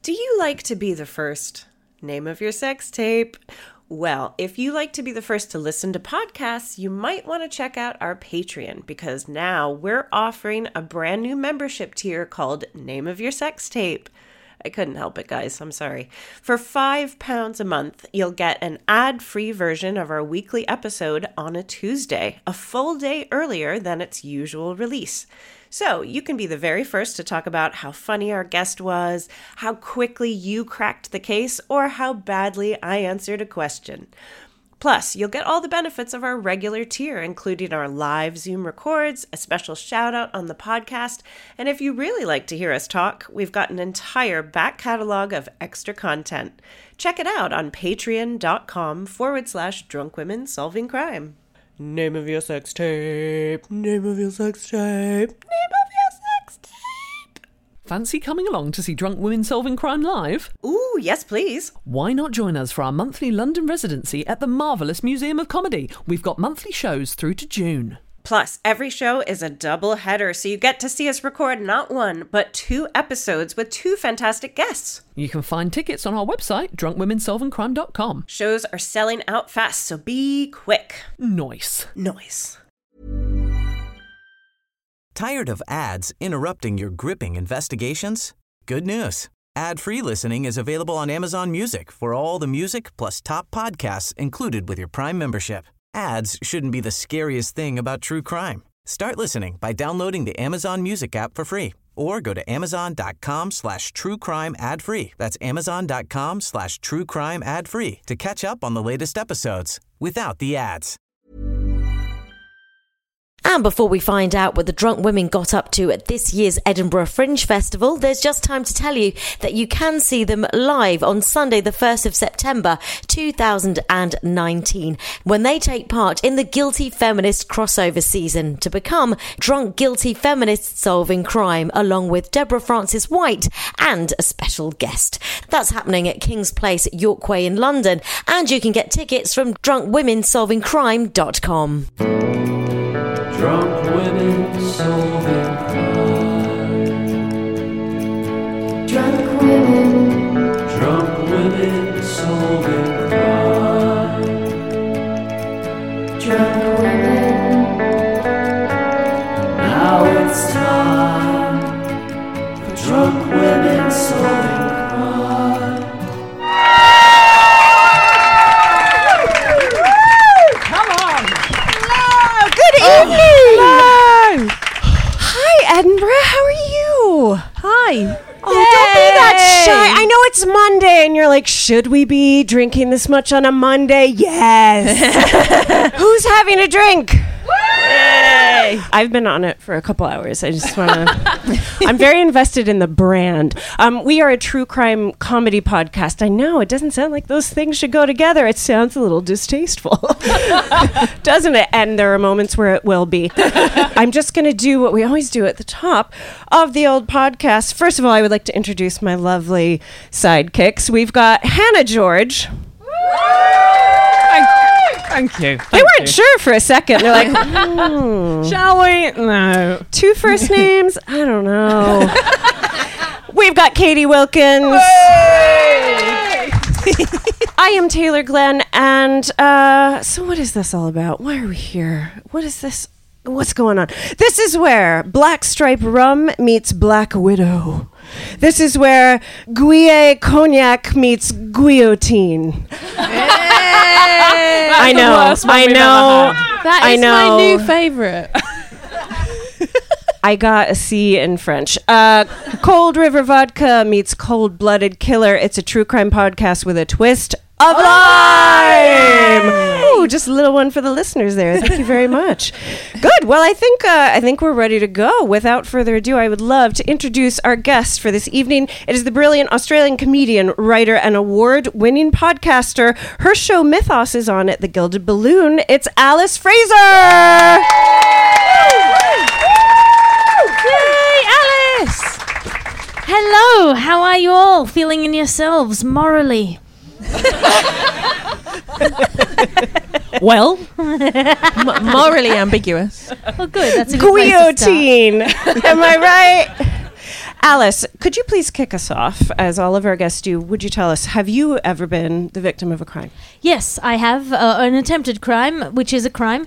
Do you like to be the first? Name of your sex tape. Well, if you like to be the first to listen to podcasts, you might want to check out our Patreon, because now we're offering a brand new membership tier called Name of Your Sex Tape. I couldn't help it, guys. I'm sorry. For £5 a month, you'll get an ad-free version of our weekly episode on a Tuesday, a full day earlier than its usual release. So you can be the very first to talk about how funny our guest was, how quickly you cracked the case, or how badly I answered a question. Plus, you'll get all the benefits of our regular tier, including our live Zoom records, a special shout out on the podcast, and if you really like to hear us talk, we've got an entire back catalog of extra content. Check it out on patreon.com/drunkwomensolvingcrime. Name of your sex tape. Name of your sex tape. Name of your sex tape. Fancy coming along to see Drunk Women Solving Crime live? Ooh, yes, please. Why not join us for our monthly London residency at the Marvellous Museum of Comedy? We've got monthly shows through to June. Plus, every show is a double header, so you get to see us record not one, but 2 episodes with 2 fantastic guests. You can find tickets on our website, drunkwomensolvingcrime.com. Shows are selling out fast, so be quick. Nice. Tired of ads interrupting your gripping investigations? Good news. Ad-free listening is available on Amazon Music for all the music plus top podcasts included with your Prime membership. Ads shouldn't be the scariest thing about true crime. Start listening by downloading the Amazon Music app for free or go to amazon.com/truecrime ad-free. That's amazon.com/truecrime ad-free to catch up on the latest episodes without the ads. And before we find out what the drunk women got up to at this year's Edinburgh Fringe Festival, there's just time to tell you that you can see them live on Sunday, the 1st of September, 2019, when they take part in the Guilty Feminist crossover season to become Drunk Guilty Feminists Solving Crime, along with Deborah Frances-White and a special guest. That's happening at King's Place, York Way in London, and you can get tickets from drunkwomensolvingcrime.com. Drunk women solving crime. Drunk women solving crime. Drunk women. Now it's time for drunk women solving crime. Come on! Good evening! Hello! Hi, Edinburgh. How are you? Hi. Oh, don't be that shy. I know it's Monday, and you're like, should we be drinking this much on a Monday? Yes. Who's having a drink? Yay. I've been on it for a couple hours. I just want to... I'm very invested in the brand. We are a true crime comedy podcast. I know, it doesn't sound like those things should go together. It sounds a little distasteful. Doesn't it? And there are moments where it will be. I'm just going to do what we always do at the top of the old podcast. First of all, I would like to introduce my lovely sidekicks. We've got Hannah George. Thank you. They weren't sure for a second. They're like, Shall we? No. 2 first names? I don't know. We've got Katie Wilkins. I am Taylor Glenn. And so what is this all about? Why are we here? What is this? What's going on? This is where Black Stripe Rum meets Black Widow. This is where Guillet Cognac meets guillotine. I know. That is my new favourite. I got a C in French. Cold River Vodka meets Cold Blooded Killer. It's a true crime podcast with a twist of lime. Ooh, just a little one for the listeners there. Thank you very much. Good. Well, I think we're ready to go. Without further ado, I would love to introduce our guest for this evening. It is the brilliant Australian comedian, writer, and award-winning podcaster. Her show Mythos is on at the Gilded Balloon. It's Alice Fraser. Yay, Alice! Hello, how are you all feeling in yourselves morally? Well, morally ambiguous. Oh, good. That's a good place to start. Guillotine. Am I right? Alice, could you please kick us off, as all of our guests do? Would you tell us, have you ever been the victim of a crime? Yes, I have an attempted crime, which is a crime.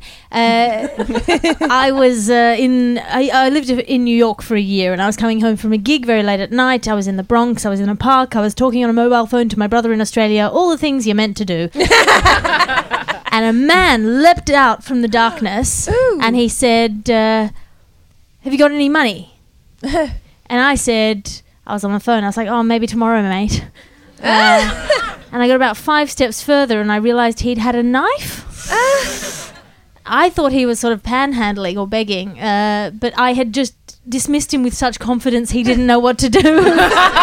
I was I lived in New York for a year, and I was coming home from a gig very late at night. I was in the Bronx. I was in a park. I was talking on a mobile phone to my brother in Australia. All the things you're meant to do. And a man leapt out from the darkness, and he said, "Have you got any money?" And I said, I was on my phone. I was like, "Oh, maybe tomorrow, mate." And I got about 5 steps further and I realised he'd had a knife. I thought he was sort of panhandling or begging, but I had just dismissed him with such confidence he didn't know what to do. Wow!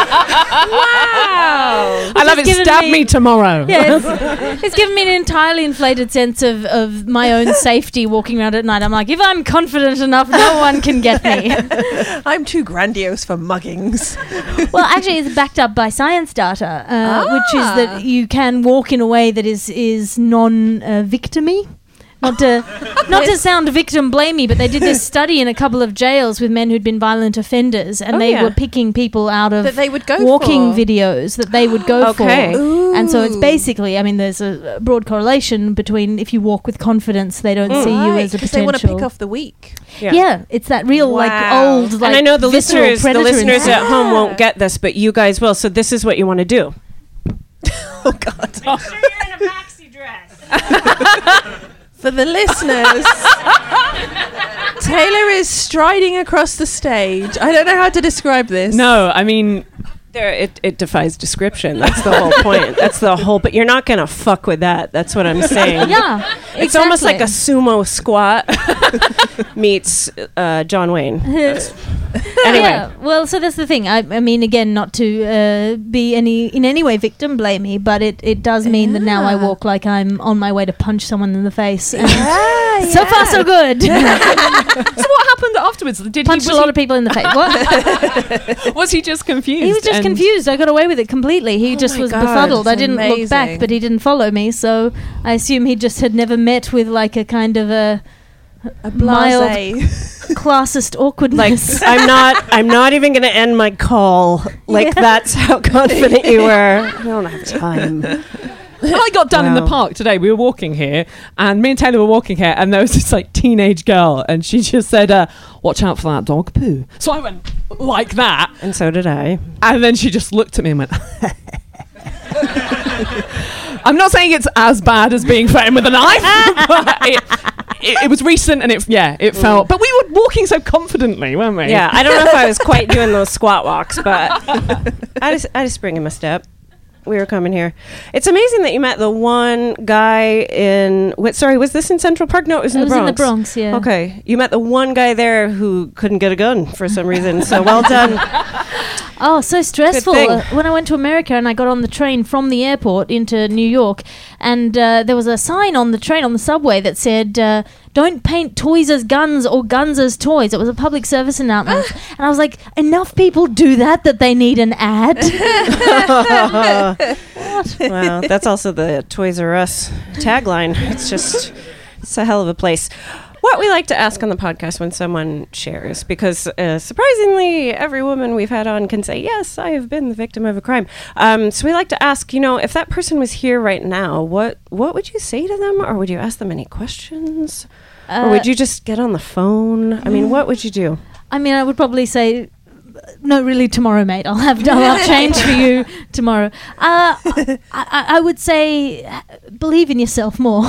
I love it. Stab me tomorrow. Yes, it's given me an entirely inflated sense of my own safety walking around at night. I'm like, if I'm confident enough, no one can get me. I'm too grandiose for muggings. Well, actually, it's backed up by science data, which is that you can walk in a way that is non-victimy. Not to sound victim blamey, but they did this study in a couple of jails with men who'd been violent offenders, and they were picking people out of that they would go walking for. videos that they would go for. And so it's basically, I mean, there's a broad correlation between if you walk with confidence, they don't see you as a potential. They want to pick off the weak. Yeah, it's that real old and I know the listeners at home won't get this, but you guys will. So this is what you want to do. Oh God! Make sure you're in a maxi dress. For the listeners, Taylor is striding across the stage. I don't know how to describe this. No, I mean, it defies description. That's the whole point. That's the whole. But you're not gonna fuck with that. That's what I'm saying. Yeah, it's almost like a sumo squat meets John Wayne. Anyway. Yeah, well, so that's the thing. I mean, again, not to be in any way victim blamey, but it does mean that now I walk like I'm on my way to punch someone in the face. And so far, so good. So what happened afterwards? Punched a lot of people in the face. What? Was he just confused? He was just confused. I got away with it completely. He just was befuddled. I didn't look back, but he didn't follow me. So I assume he just had never met with like a kind of a mild classist awkwardness. Like I'm not even going to end my call. Like that's how confident you were. I don't have time. I got done in the park today. We were walking here, and me and Taylor were walking here, and there was this like teenage girl, and she just said, "Watch out for that dog poo." So I went like that, and so did I. And then she just looked at me and went. I'm not saying it's as bad as being threatened with a knife, but it was recent and it felt. But we were walking so confidently, weren't we? Yeah, I don't know if I was quite doing those squat walks, but I just spring in my step. We were coming here. It's amazing that you met the one guy in. Was this in Central Park? No, it was in the Bronx. In the Bronx, yeah. Okay, you met the one guy there who couldn't get a gun for some reason. So well done. Oh, so stressful. When I went to America and I got on the train from the airport into New York, and there was a sign on the train, on the subway, that said, "Don't paint toys as guns or guns as toys." It was a public service announcement. And I was like, enough people do that they need an ad? What? Wow, that's also the Toys R Us tagline. It's a hell of a place. What we like to ask on the podcast when someone shares, because surprisingly, every woman we've had on can say, yes, I have been the victim of a crime. So we like to ask, if that person was here right now, what would you say to them? Or would you ask them any questions? Or would you just get on the phone? I mean, what would you do? I mean, I would probably say, no, really, tomorrow, mate. I'll have change for you tomorrow. I would say, believe in yourself more.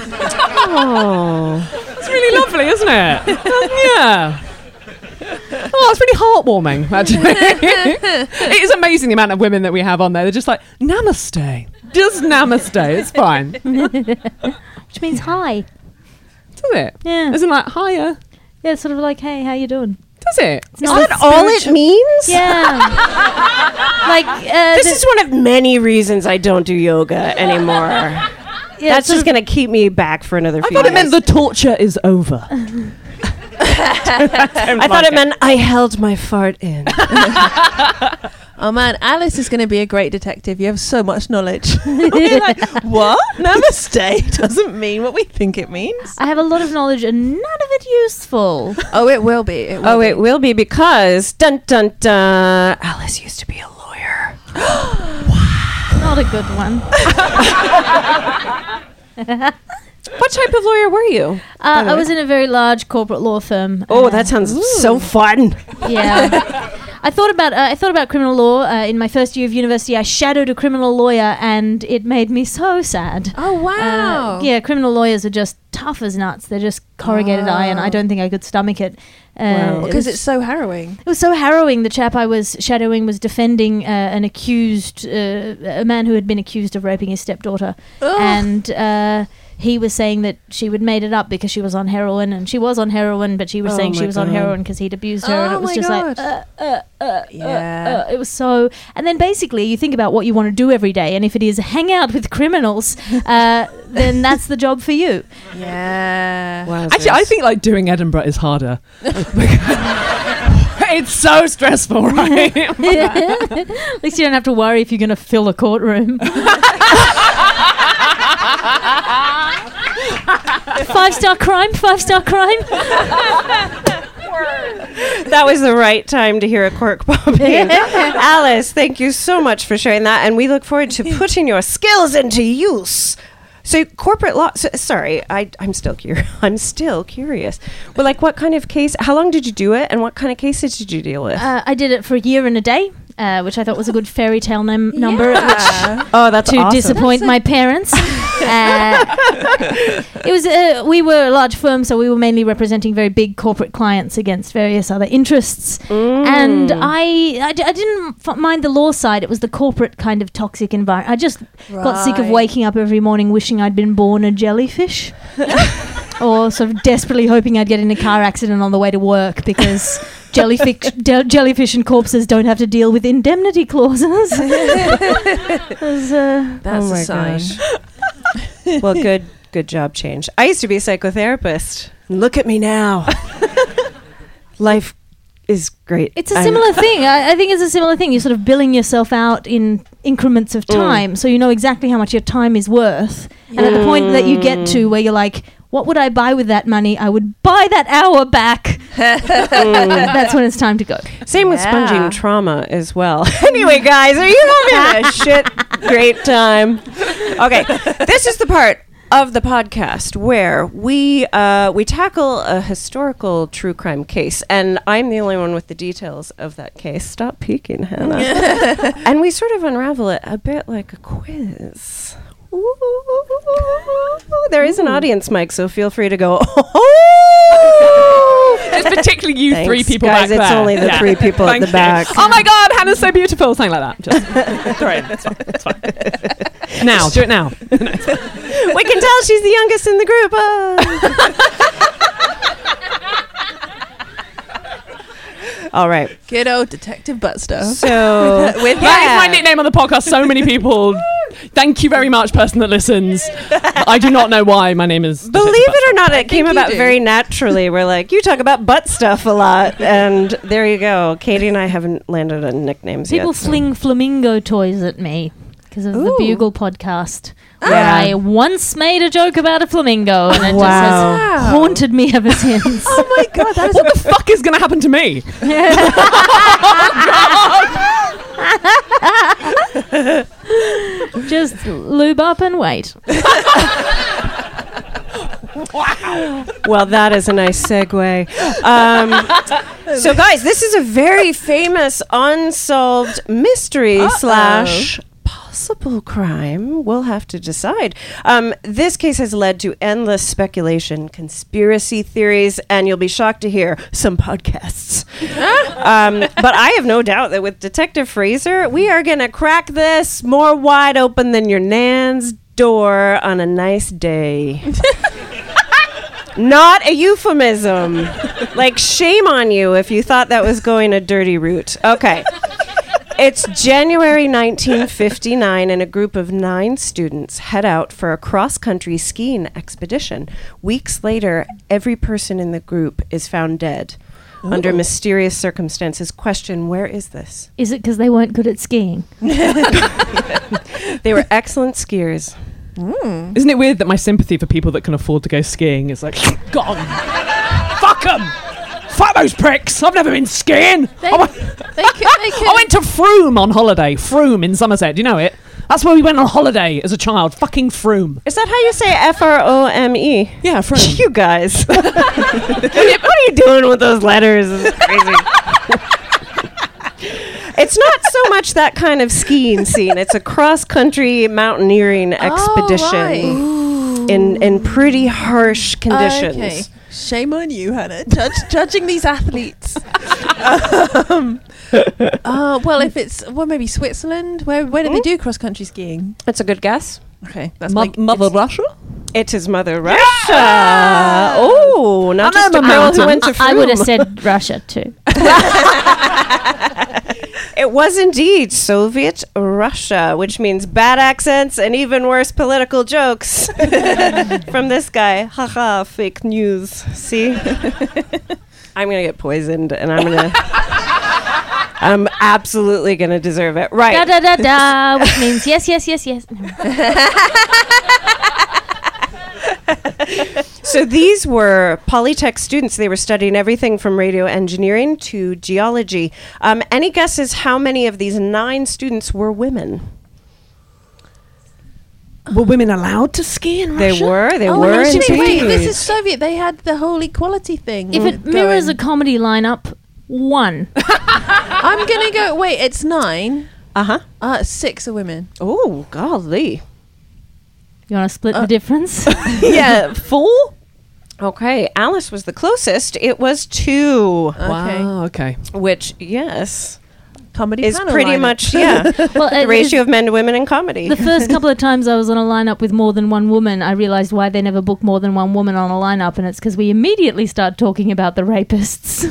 Oh, it's really lovely, isn't it? Yeah. Oh, it's really heartwarming, actually. It is amazing the amount of women that we have on there. They're just like, namaste. Just namaste. It's fine. Which means hi. Does it? Yeah. Isn't it like, hiya? Yeah, it's sort of like, hey, how you doing? Does it? Is that all it means? Yeah. This is one of many reasons I don't do yoga anymore. Yeah, that's just going to keep me back for another few I thought years. it meant the torture is over. I thought it meant I held my fart in. Oh man, Alice is going to be a great detective. You have so much knowledge. We're like, what? Namaste doesn't mean what we think it means. I have a lot of knowledge and none of it useful. Oh, it will be. It will be because dun dun dun. Alice used to be a lawyer. Not a good one. What type of lawyer were you? I was in a very large corporate law firm. Oh, that sounds so fun. Yeah. I thought about criminal law in my first year of university. I shadowed a criminal lawyer, and it made me so sad. Oh wow! Yeah, criminal lawyers are just tough as nuts. They're just corrugated iron. I don't think I could stomach it. Because it's so harrowing. It was so harrowing. The chap I was shadowing was defending an accused, a man who had been accused of raping his stepdaughter, and he was saying that she would made it up because she was on heroin, and she was on heroin, but she was saying she was on heroin because he'd abused her, and it was just it was so. And then basically, you think about what you want to do every day, and if it is hang out with criminals, then that's the job for you. Yeah. Wow, Actually, I think like doing Edinburgh is harder. It's so stressful, right? At least you don't have to worry if you're going to fill a courtroom. 5-star crime. That was the right time to hear a cork popping. Alice, thank you so much for sharing that, and we look forward to putting your skills into use. So corporate law. Sorry, I'm still curious. Well, like, what kind of case? How long did you do it, and what kind of cases did you deal with? I did it for a year and a day. Which I thought was a good fairy tale number. That's to awesome. disappoint my parents. It was we were a large firm, so we were mainly representing very big corporate clients against various other interests. And I didn't mind the law side. It was the corporate kind of toxic environment. I just got sick of waking up every morning wishing I'd been born a jellyfish. Or sort of desperately hoping I'd get in a car accident on the way to work because jellyfish and corpses don't have to deal with indemnity clauses. That's a sign. Well, good job, change. I used to be a psychotherapist. Look at me now. Life is great. It's a similar thing. I think it's a similar thing. You're sort of billing yourself out in increments of time, so you know exactly how much your time is worth. And at the point that you get to where you're like, what would I buy with that money? I would buy that hour back. That's when it's time to go. Same with sponging trauma as well. Anyway, guys, are you having a great time? Okay, this is the part of the podcast where we tackle a historical true crime case, and I'm the only one with the details of that case. Stop peeking, Hannah. And we sort of unravel it a bit like a quiz. Ooh. There is an audience mic, so feel free to go. It's particularly you. Thanks, three people guys, back there. it's only the three people at the back. Oh my God, Hannah's so beautiful. Something like that. Just right, it's fine. Now, do it now. We can tell she's the youngest in the group. All right. Good old Detective Butt Stuff. So That is my nickname on the podcast. So many people. Thank you very much, person that listens. I do not know why my name is. Believe it or not, it came about very naturally. We're like, you talk about butt stuff a lot, and there you go. Katie and I haven't landed on nicknames yet. People fling flamingo toys at me because of the Bugle podcast, where Yeah. I once made a joke about a flamingo, and it just has haunted me ever since. Oh my God, that is What the fuck is going to happen to me? Just lube up and wait. Well, that is a nice segue. So, guys, this is a very famous unsolved mystery slash possible crime. We'll have to decide. This case has led to endless speculation, conspiracy theories, and you'll be shocked to hear some podcasts. But I have no doubt that with Detective Fraser, we are going to crack this more wide open than your nan's door on a nice day. Not a euphemism. Like, shame on you if you thought that was going a dirty route. Okay. It's January 1959, and a group of 9 students head out for a cross-country skiing expedition. Weeks later, every person in the group is found dead. under mysterious circumstances. Question, where is this? Is it because they weren't good at skiing? They were excellent skiers. Isn't it weird that my sympathy for people that can afford to go skiing is like, gone. Fuck them. Fuck those pricks. I've never been skiing. I went to Froome on holiday. Froome in Somerset. Do you know it? That's where we went on holiday as a child. Fucking Froome. Is that how you say Frome? Yeah, Froome. You guys. What are you doing with those letters? It's crazy. It's not so much that kind of skiing scene. It's a cross-country mountaineering expedition in pretty harsh conditions. Okay. Shame on you, Hannah, judging these athletes. Well, if it's maybe Switzerland. Where do they do cross-country skiing? That's a good guess. Okay, that's Mother Russia? It is Mother Russia. Oh, not just a girl who went to Froome. I would have said Russia too. It was indeed Soviet Russia, which means bad accents and even worse political jokes from this guy. Haha, fake news. See? I'm going to get poisoned and I'm absolutely going to deserve it. Right. Da da da da, which means yes. So these were Polytech students. They were studying everything from radio engineering to geology. Any guesses how many of these 9 students were women? Were women allowed to ski in Russia? They were Wait, indeed. this is Soviet. They had the whole equality thing. If it mirrors a comedy lineup, 1. I'm gonna go. Wait, it's 9. Uh-huh. 6 are women. Oh, golly. You want to split the difference? Yeah, 4? Okay, Alice was the closest. It was 2. Wow, okay. Which, yes, Comedy is panel pretty lineup. much, yeah, Well, the ratio of men to women in comedy. The first couple of times I was on a lineup with more than one woman, I realised why they never book more than one woman on a lineup, and it's because we immediately start talking about the rapists.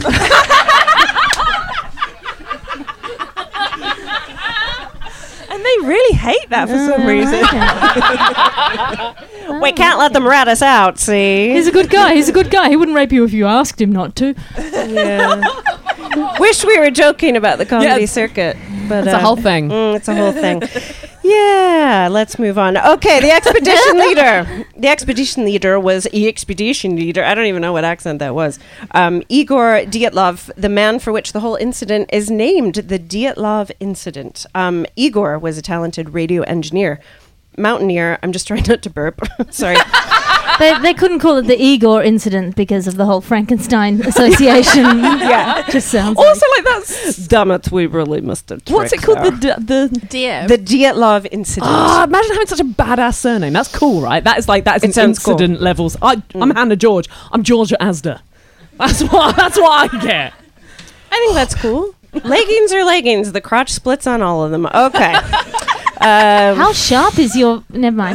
And they really hate that for some reason. We can't let them rat us out, see? He's a good guy. He wouldn't rape you if you asked him not to. Yeah. Wish we were joking about the comedy circuit. But It's a whole thing. It's a whole thing. Yeah, let's move on. Okay, the expedition leader. The expedition leader was I don't even know what accent that was. Igor Dyatlov, the man for which the whole incident is named the Dyatlov incident. Igor was a talented radio engineer. Mountaineer. I'm just trying not to burp. Sorry. They couldn't call it the Igor incident because of the whole Frankenstein association. Yeah. Just sounds Also, like that's Damn it, we really missed it. what's it called? The Dear. The Dyatlov incident. imagine having such a badass surname. That's cool, right? That is It an sounds cool. incident levels. I'm Hannah George. I'm Georgia Asda. That's what I get. I think that's cool. Leggings are leggings. The crotch splits on all of them. Okay. How sharp is your... Never mind.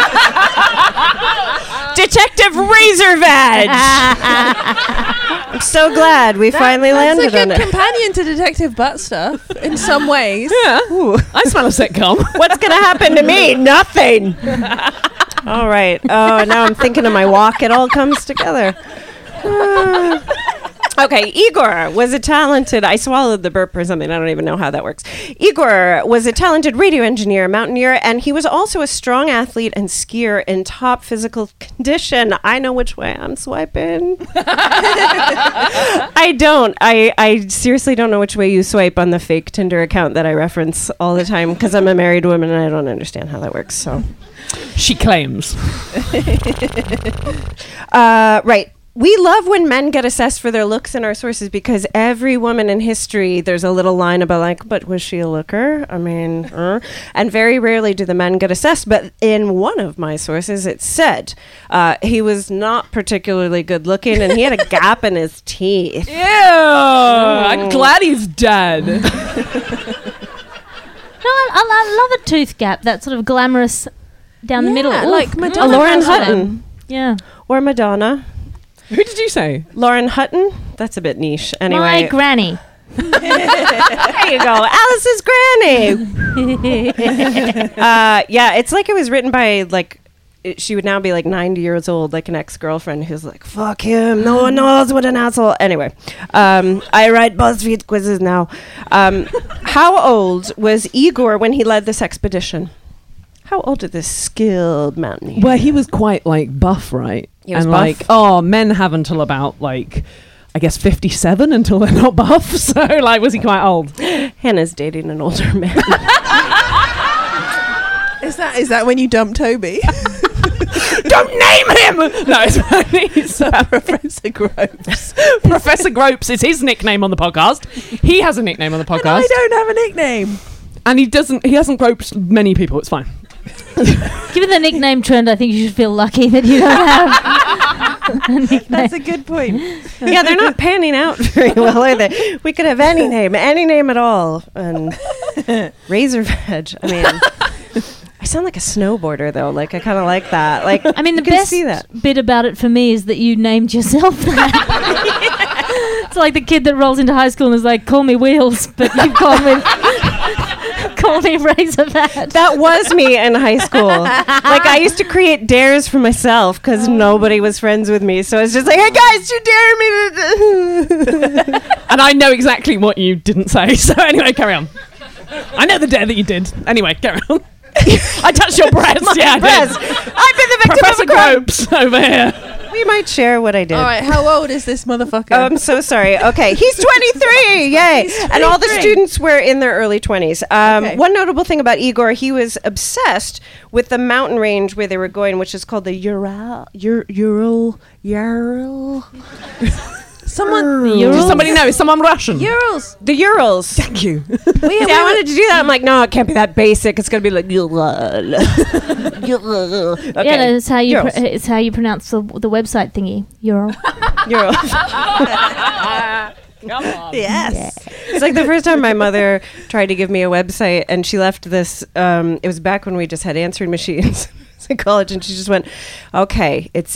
Detective Razor Vag. I'm so glad we finally landed That's a on good it. companion to Detective Butt Stuff in some ways. Yeah. I smell a sitcom. What's going to happen to me? Nothing. All right. Oh, now I'm thinking of my walk. It all comes together. Okay, Igor was a talented... I swallowed the burp or something. I don't even know how that works. Igor was a talented radio engineer, mountaineer, and he was also a strong athlete and skier in top physical condition. I know which way I'm swiping. I don't. I seriously don't know which way you swipe on the fake Tinder account that I reference all the time because I'm a married woman and I don't understand how that works, so... She claims. Right. We love when men get assessed for their looks in our sources because every woman in history, there's a little line about like, but was she a looker? I mean, and very rarely do the men get assessed. But in one of my sources, it said he was not particularly good looking and he had a gap in his teeth. Ew! I'm glad he's dead. No, I love a tooth gap. That sort of glamorous down the middle. like Oof. Madonna. Lauren has one. Hutton Yeah. or Madonna. Who did you say? Lauren Hutton? That's a bit niche. My Anyway, granny. there you go. Alice's granny. Yeah, it's like it was written by like she would now be like 90 years old, like an ex-girlfriend who's like, fuck him, no one knows what an asshole. Anyway, I write BuzzFeed quizzes now. How old was Igor when he led this expedition? How old is this skilled mountaineer? Well, he was quite like buff, right? He was and buff? like, men have until about like, I guess 57 until they're not buff. So like, was he quite old? Hannah's dating an older man. Is that when you dump Toby? Don't name him! No, it's Professor Gropes. Professor Gropes is his nickname on the podcast. He has a nickname on the podcast. And I don't have a nickname. And he hasn't groped many people. It's fine. Given the nickname trend, I think you should feel lucky that you don't have a nickname. That's a good point. Yeah, they're not panning out very well, are they? We could have any name at all. And razor veg. I mean, I sound like a snowboarder, though. Like, I kind of like that. Like, I mean, the you can best see that. bit about it for me is that you named yourself that. It's like the kid that rolls into high school and is like, call me Wheels, but you call me Razor Veg. That was me in high school. Like, I used to create dares for myself because nobody was friends with me. So I was just like, hey, guys, you dare me to... And I know exactly what you didn't say. So anyway, carry on. I know the dare that you did. Anyway, carry on. I touched your breast. Yeah, breast. I did. I've been the victim Professor of a crime. Gropes over here. We might share what I did. All right, how old is this motherfucker? Oh, I'm so sorry. Okay, he's 23. Yay. And all the students were in their early 20s. Okay. One notable thing about Igor, he was obsessed with the mountain range where they were going, which is called the Ural. Does somebody know? Is someone Russian? Urals. The Urals. Thank you. See, I wanted to do that. I'm like, no, it can't be that basic. It's going to be like, okay. Yeah, that's how you. Urals. It's how you pronounce the website thingy. Ural. Urals. Come on. Yes. It's like the first time my mother tried to give me a website, and she left this. It was back when we just had answering machines in college, and she just went, okay, it's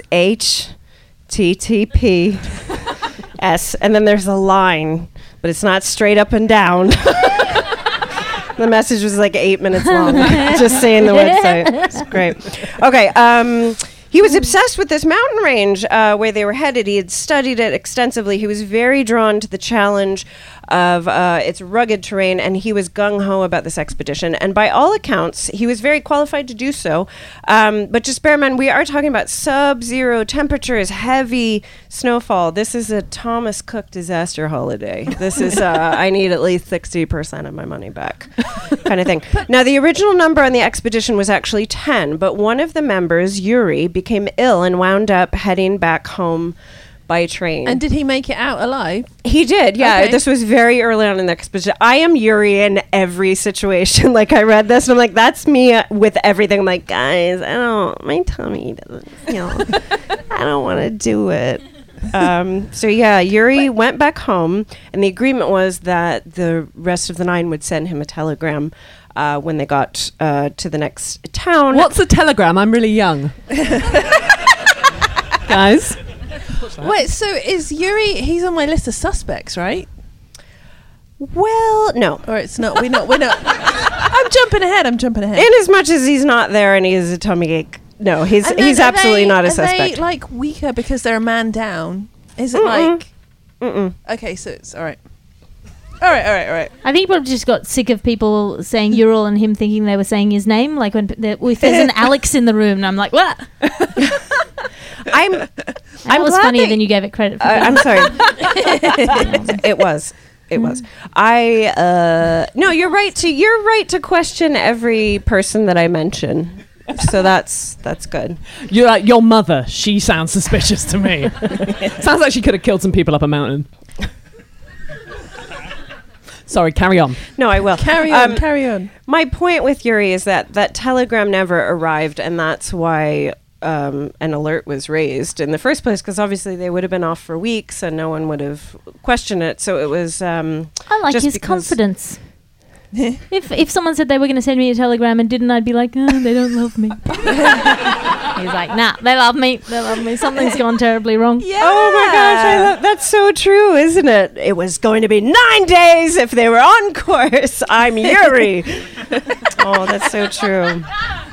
HTTPS, and then there's a line, but it's not straight up and down. The message was like 8 minutes long, just saying the website. It's great. Okay. He was obsessed with this mountain range where they were headed. He had studied it extensively. He was very drawn to the challenge of its rugged terrain, and he was gung-ho about this expedition. And by all accounts, he was very qualified to do so. But just bear in mind, we are talking about sub-zero temperatures, heavy snowfall. This is a Thomas Cook disaster holiday. This is, I need at least 60% of my money back kind of thing. Now, the original number on the expedition was actually 10, but one of the members, Yuri, became ill and wound up heading back home by train. And did he make it out alive? He did, yeah. Okay. This was very early on in the expedition. I am Yuri in every situation. Like, I read this and I'm like, that's me with everything. I'm like, guys, my tummy doesn't feel, I don't want to do it. So yeah, Yuri went back home, and the agreement was that the rest of the 9 would send him a telegram when they got to the next town. What's a telegram? I'm really young. Guys. Wait, so is Yuri? He's on my list of suspects, right? Well, no. Or it's not. We're not. I'm jumping ahead. In as much as he's not there and he is a tummy ache, no, he's absolutely not a suspect. Are they like weaker because they're a man down? Is it like? Okay, so it's all right. All right. I think he probably just got sick of people saying Ural and him thinking they were saying his name. Like if there's an Alex in the room, and I'm like, what? I'm was glad funnier that- than you gave it credit for. I'm sorry. It was. No, you're right to question every person that I mention. So that's good. You're like, your mother, she sounds suspicious to me. Sounds like she could have killed some people up a mountain. Sorry, carry on. No, I will. Carry on. My point with Yuri is that telegram never arrived, and that's why an alert was raised in the first place, because obviously they would have been off for weeks and no one would have questioned it. So it was I like just his because- confidence. If someone said they were going to send me a telegram and didn't, I'd be like, oh, they don't love me. He's like, nah, they love me. Something's gone terribly wrong. Yeah. Oh my gosh, that's so true, isn't it? It was going to be 9 days if they were on course. I'm Yuri. Oh, that's so true.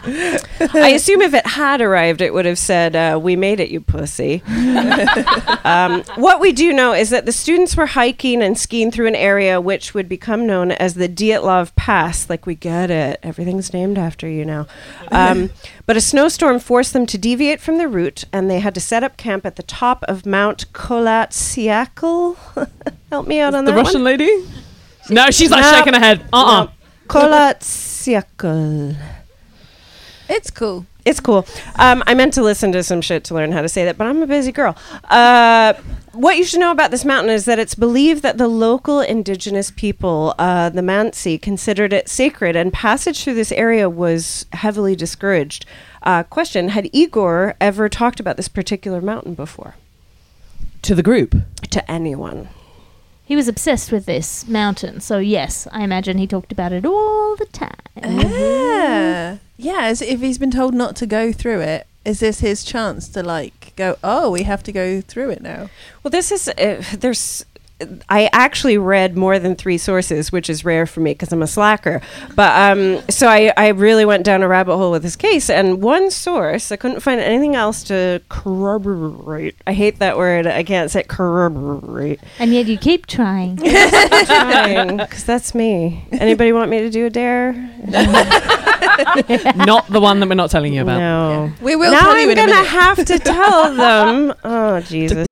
I assume if it had arrived, it would have said, "We made it, you pussy." What we do know is that the students were hiking and skiing through an area which would become known as the Dyatlov Pass. Like, we get it. Everything's named after you now. But a snowstorm forced them to deviate from the route, and they had to set up camp at the top of Mount Kolatsiakl. Help me out on that The Russian one. lady? No, she's like No. shaking her head. No. Kolatsiakl. It's cool. It's cool. I meant to listen to some shit to learn how to say that, but I'm a busy girl. What you should know about this mountain is that it's believed that the local indigenous people, the Mansi, considered it sacred, and passage through this area was heavily discouraged. Question, had Igor ever talked about this particular mountain before? To the group. To anyone? He was obsessed with this mountain, so yes, I imagine he talked about it all the time. Yeah, as if he's been told not to go through it, is this his chance to like go, oh, we have to go through it now? Well, this is, I actually read more than 3 sources, which is rare for me because I'm a slacker. But so I really went down a rabbit hole with this case. And one source, I couldn't find anything else to corroborate. I hate that word. I can't say corroborate. And yet you keep trying. Because that's me. Anybody want me to do a dare? Not the one that we're not telling you about. No. We will Now tell you I'm in a going to minute. have to tell them. Oh, Jesus.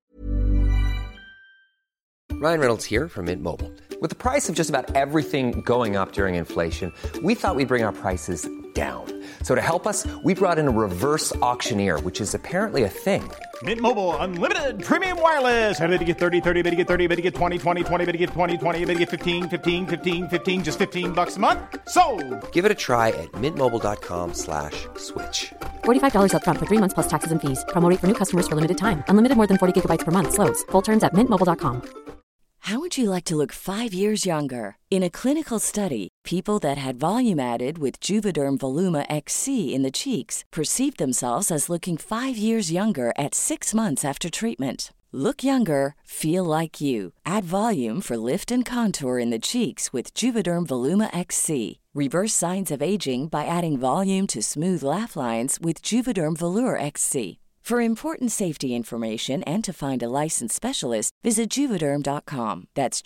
Ryan Reynolds here from Mint Mobile. With the price of just about everything going up during inflation, we thought we'd bring our prices down. So to help us, we brought in a reverse auctioneer, which is apparently a thing. Mint Mobile Unlimited Premium Wireless. How to get 30, 30, bit to get 30, bit to get 20, 20, 20, bit to get 20, 20, bit to get 15, 15, 15, 15, just $15 a month? Sold! Give it a try at mintmobile.com/switch. $45 up front for 3 months plus taxes and fees. Promo rate for new customers for limited time. Unlimited more than 40 gigabytes per month. Slows full terms at mintmobile.com. How would you like to look 5 years younger? In a clinical study, people that had volume added with Juvederm Voluma XC in the cheeks perceived themselves as looking 5 years younger at 6 months after treatment. Look younger, feel like you. Add volume for lift and contour in the cheeks with Juvederm Voluma XC. Reverse signs of aging by adding volume to smooth laugh lines with Juvederm Volure XC. For important safety information and to find a licensed specialist, visit Juvederm.com. That's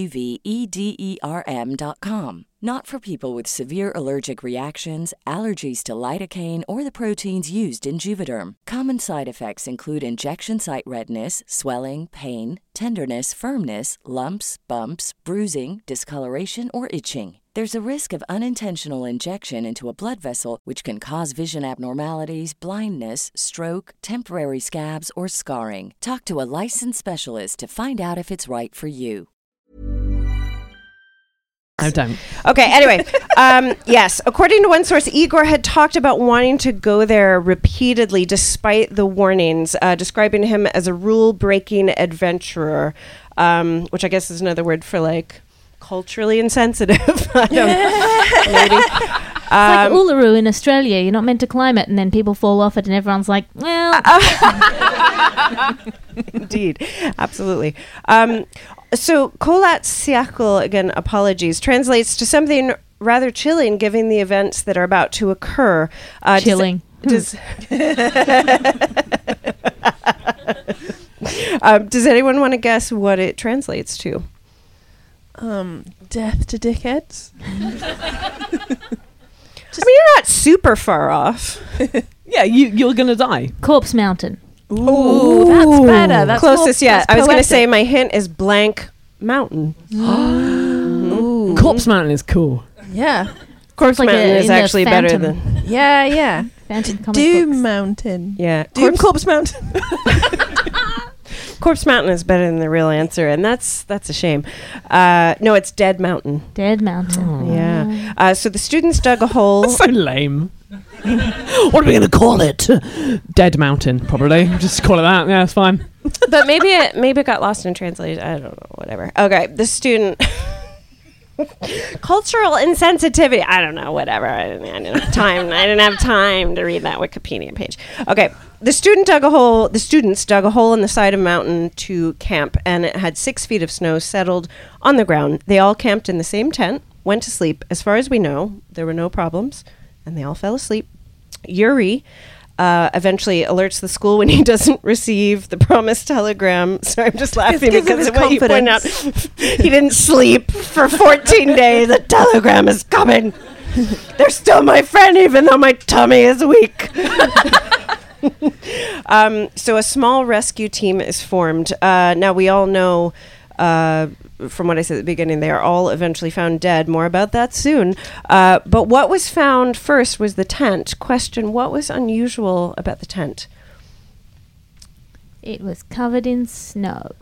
JUVEDERM.com. Not for people with severe allergic reactions, allergies to lidocaine, or the proteins used in Juvederm. Common side effects include injection site redness, swelling, pain, tenderness, firmness, lumps, bumps, bruising, discoloration, or itching. There's a risk of unintentional injection into a blood vessel, which can cause vision abnormalities, blindness, stroke, temporary scabs, or scarring. Talk to a licensed specialist to find out if it's right for you. I don't. Okay, anyway, yes, according to one source, Igor had talked about wanting to go there repeatedly despite the warnings, describing him as a rule-breaking adventurer, which I guess is another word for, like, culturally insensitive. I don't know, maybe. It's like Uluru in Australia. You're not meant to climb it, and then people fall off it, and everyone's like, well. Indeed. Absolutely. So Kolatsiakl, again, apologies, translates to something rather chilling given the events that are about to occur. Chilling. Does anyone want to guess what it translates to? Death to dickheads. I mean, you're not super far off. Yeah, you're going to die. Corpse Mountain. Ooh, that's better. That's closest, more, yeah. that's I was going to poetic. say my hint is blank mountain. Ooh. Corpse Mountain is cool. Yeah. Corpse like Mountain is in the actually better Phantom. than... Yeah, yeah. Phantom comic Doom books. Mountain. Yeah. Doom Corpse Mountain. Corpse Mountain is better than the real answer, and that's a shame. No, it's Dead Mountain. Dead Mountain. Yeah. So the students dug a hole. That's so lame. What are we going to call it? Dead Mountain, probably. Just call it that. Yeah, it's fine. But maybe it got lost in translation. I don't know. Whatever. Okay. The student. Cultural insensitivity. I don't know. Whatever. I didn't have time. I didn't have time to read that Wikipedia page. Okay. The students dug a hole in the side of a mountain to camp, and it had 6 feet of snow settled on the ground. They all camped in the same tent, went to sleep. As far as we know, there were no problems, and they all fell asleep Yuri eventually alerts the school when he doesn't receive the promised telegram. So I'm just laughing because of what you point out. He didn't sleep for 14 days. The telegram is coming. They're still my friend even though my tummy is weak. So a small rescue team is formed. Now we all know from what I said at the beginning, they are all eventually found dead. More about that soon. But what was found first was the tent. Question, what was unusual about the tent? It was covered in snow.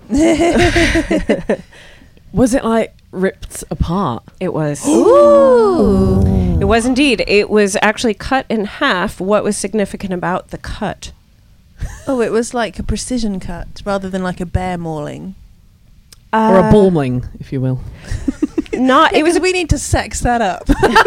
Was it like ripped apart? It was. Ooh. It was indeed. It was actually cut in half. What was significant about the cut? Oh, it was like a precision cut rather than like a bear mauling. Or a balming, if you will. Not. It was. We need to sex that up.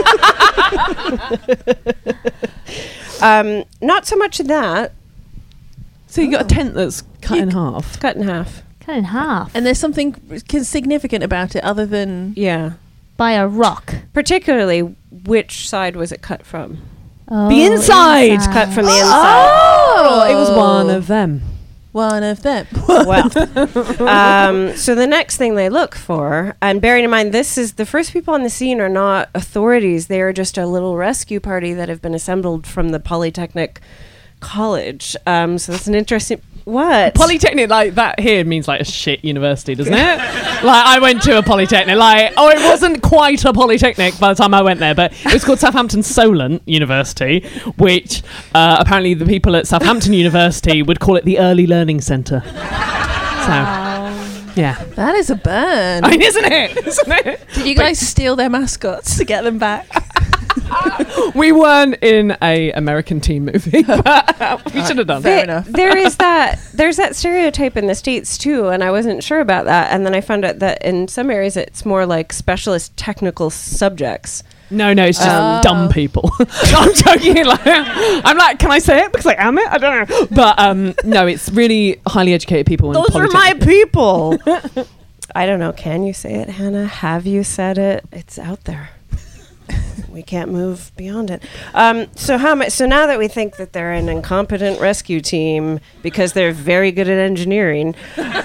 Not so much that. So you got a tent that's cut in half. It's cut in half. Cut in half. And there's something significant about it other than... Yeah. By a rock. Particularly, which side was it cut from? Oh, the inside! Cut from the inside. Oh! It was one of them. One of them. Well, so the next thing they look for, and bearing in mind this is the first people on the scene are not authorities, they are just a little rescue party that have been assembled from the Polytechnic College. So that's an interesting... What? Polytechnic, like that here means like a shit university, doesn't it? Like I went to a Polytechnic, like, oh, it wasn't quite a Polytechnic by the time I went there, but it was called Southampton Solent University, which apparently the people at Southampton University would call it the Early Learning Centre. So, yeah. That is a burn. I mean, isn't it? Isn't it? Did you guys steal their mascots to get them back? We weren't in a American teen movie, but we should have done. Fair enough. There's that stereotype in the States too, and I wasn't sure about that. And then I found out that in some areas it's more like specialist technical subjects. No, it's just dumb people. No, I'm joking. I'm like, can I say it? Because I am it? I don't know. But no, it's really highly educated people. In Those are my Polytechnic. people. I don't know. Can you say it, Hannah? Have you said it? It's out there. We can't move beyond it. So now that we think that they're an incompetent rescue team because they're very good at engineering,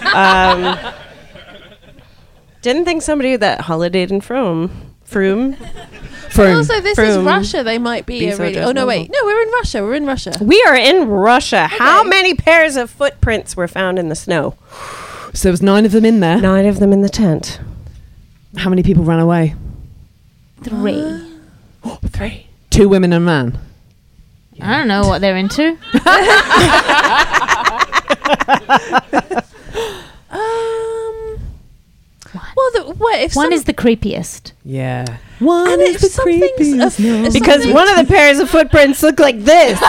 didn't think somebody that holidayed in Froome. Also, this is Russia. They might be a really... Oh, no, wait. No, we're in Russia. We're in Russia. We are in Russia. Okay. How many pairs of footprints were found in the snow? So there was 9 of them in there. 9 of them in the tent. How many people ran away? 3. 3. 2 women and a man. I don't know what they're into. If one is the creepiest. Yeah. One is the creepiest. Because one of the pairs of footprints look like this.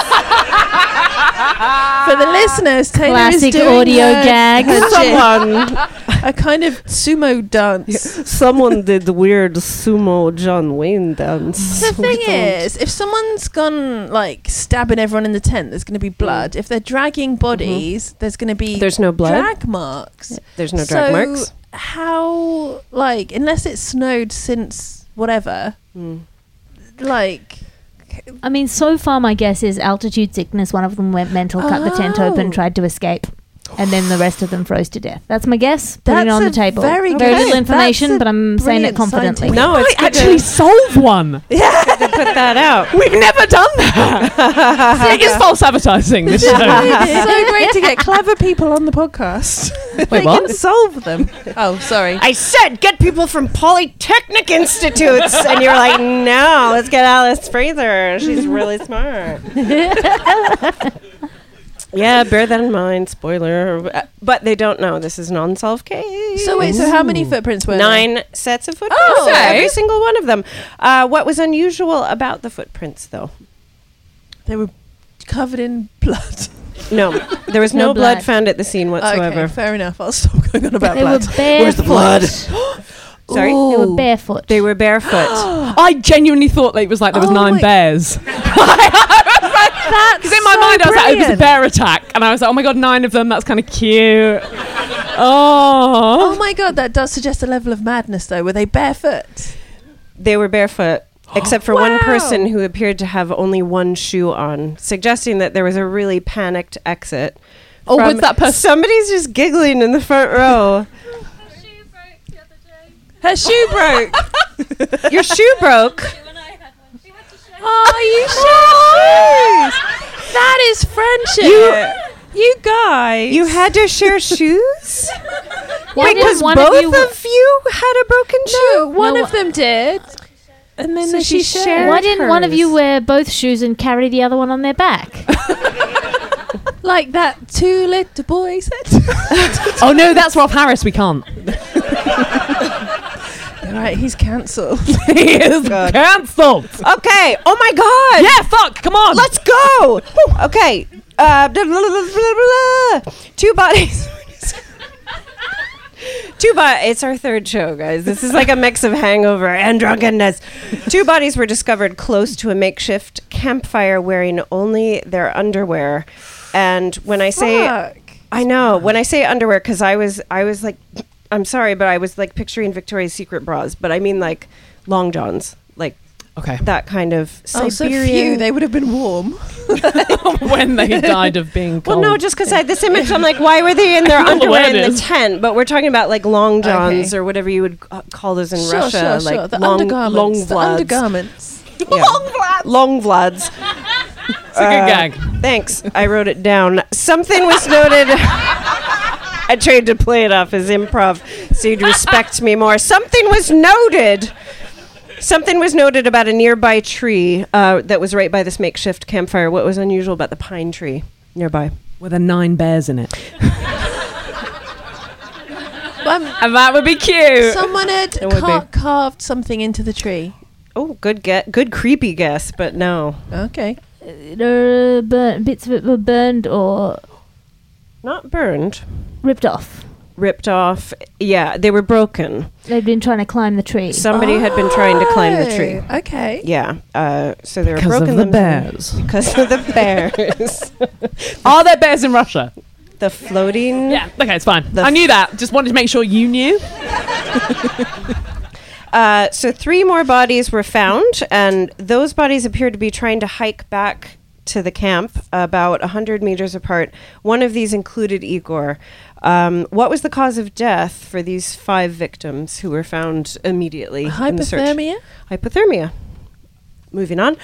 For the listeners, Taylor Classic is doing audio gag. A kind of sumo dance. Someone did the weird sumo John Wayne dance. The thing is, if someone's gone like stabbing everyone in the tent, there's going to be blood. If they're dragging bodies, there's going to be there's no blood. Drag marks. Yeah, there's no drag marks. How, like, unless it's snowed since whatever, like... I mean, so far my guess is altitude sickness. One of them went mental, cut the tent open, tried to escape, and then the rest of them froze to death. That's my guess. Put it on the table. Very little information, but I'm saying it confidently. No, it's I actually solved one. Yeah, to put that out. We've never done that. See, it's false advertising. This show. It's so great to get clever people on the podcast. Wait, they what? can solve them. Oh, sorry. I said get people from Polytechnic Institutes, and you're like, no, let's get Alice Fraser. She's really smart. Yeah, bear that in mind. Spoiler. But they don't know. This is an unsolved case. So wait, so how many footprints were 9 there? sets of footprints. Oh, okay. Every single one of them. What was unusual about the footprints, though? They were covered in blood. No, there was no blood found at the scene whatsoever. Okay, fair enough. I'll stop going on about They blood. were barefoot. Where's the blood? Sorry? They were barefoot. They were barefoot. I genuinely thought it was like there was 9 bears. Because in my mind I was like, it was a bear attack, and I was like, oh my god, 9 of them. That's kind of cute. Oh my god, that does suggest a level of madness, though. Were they barefoot? They were barefoot. except for one person who appeared to have only one shoe on, suggesting that there was a really panicked exit. Oh, was that person? Somebody's just giggling in the front row. Her shoe broke. Your shoe broke. Oh, you share shoes. That is friendship. You guys. You had to share shoes? Why Because didn't one both of you you had a broken shoe? One No, of them did. And then So she she shared. shared. Why didn't one of hers. you wear both shoes and carry the other one on their back? Like that 2 little boy said. Oh no, that's Rolf Harris. We can't. Right, he's cancelled. He is cancelled. Okay. Oh my God. Yeah, fuck. Come on. Let's go. Okay. Blah, blah, blah, blah, blah, blah. 2 bodies. It's our 3rd show, guys. This is like a mix of hangover and drunkenness. 2 bodies were discovered close to a makeshift campfire wearing only their underwear. And when I say, I know, when I say underwear, because I was like, I'm sorry, but I was like picturing Victoria's Secret bras, but I mean like long johns, like that kind of Oh, Siberian. so few. They would have been warm. When they died of being cold. Well, no, just because I had this image, I'm like, why were they in their underwear in the awareness. tent? But we're talking about like long johns Okay. or whatever you would call those in Sure, Russia, sure, like sure. The long undergarments. The vlads. undergarments. Yeah. Long vlads. It's a good gag. Thanks. I wrote it down. Something was noted. I tried to play it off as improv so you'd respect me more. Something was noted about a nearby tree that was right by this makeshift campfire. What was unusual about the pine tree nearby? With 9 bears in it. And that would be cute. Someone had It would be. carved something into the tree. Oh, good creepy guess, but no. Okay. Bits of it were burned or Not burned. ripped off. Ripped off. Yeah, they were broken. They'd been trying to climb the tree. Somebody had been trying to climb the tree. Oh, okay. Yeah. So they were Because broken of the themselves. bears. Because of the bears. Are there bears in Russia? The floating. Yeah. Okay, it's fine. The I knew that. Just wanted to make sure you knew. So 3 more bodies were found, and those bodies appeared to be trying to hike back to the camp about 100 meters apart. One of these included Igor. What was the cause of death for these 5 victims who were found immediately in the search? Hypothermia? Hypothermia. Moving on.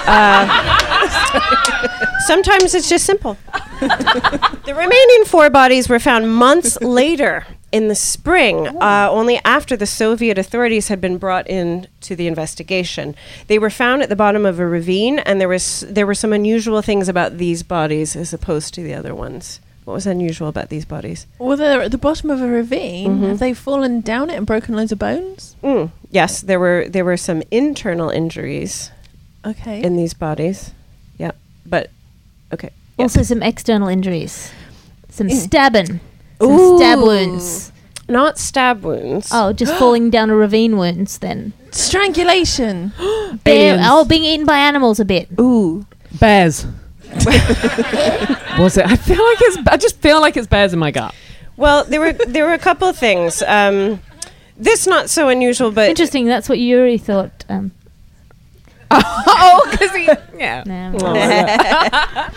Sometimes it's just simple. The remaining 4 bodies were found months later in the spring, only after the Soviet authorities had been brought in to the investigation. They were found at the bottom of a ravine, and there were some unusual things about these bodies as opposed to the other ones. What was unusual about these bodies? Well, they're at the bottom of a ravine. Mm-hmm. Have they fallen down it and broken loads of bones? Yes, there were some internal injuries Okay. in these bodies. Yeah, but okay. Yeah. Also some external injuries. Some stabbing. Some Ooh. stab wounds. Not stab wounds. Oh, just falling down a ravine wounds then. Strangulation. Being eaten by animals a bit. Ooh. Bears. Was it? I just feel like it's bears in my gut. Well, there were a couple of things. This not so unusual, but Interesting, that's what Yuri thought. Oh, because he... Yeah. No.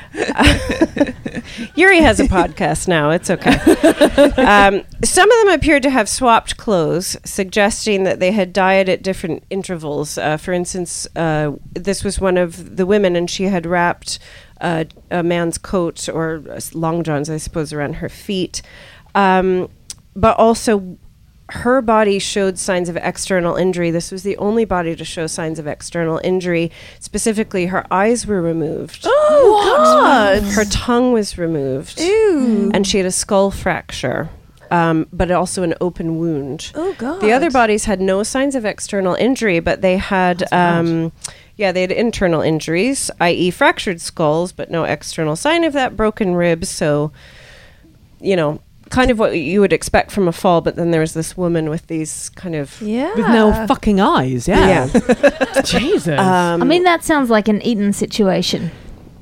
Yuri has a podcast now. It's okay. Some of them appeared to have swapped clothes, suggesting that they had died at different intervals. For instance, this was one of the women, and she had wrapped a man's coat or long johns, I suppose, around her feet. But also, her body showed signs of external injury. This was the only body to show signs of external injury. Specifically, her eyes were removed. Oh, God. Her tongue was removed. Ew. And she had a skull fracture, but also an open wound. Oh, God. The other bodies had no signs of external injury, but they had, they had internal injuries, i.e. fractured skulls, but no external sign of that, broken ribs. So, kind of what you would expect from a fall, but then there was this woman with these kind of... Yeah. With no fucking eyes, yeah. Jesus. I mean, that sounds like an Eton situation.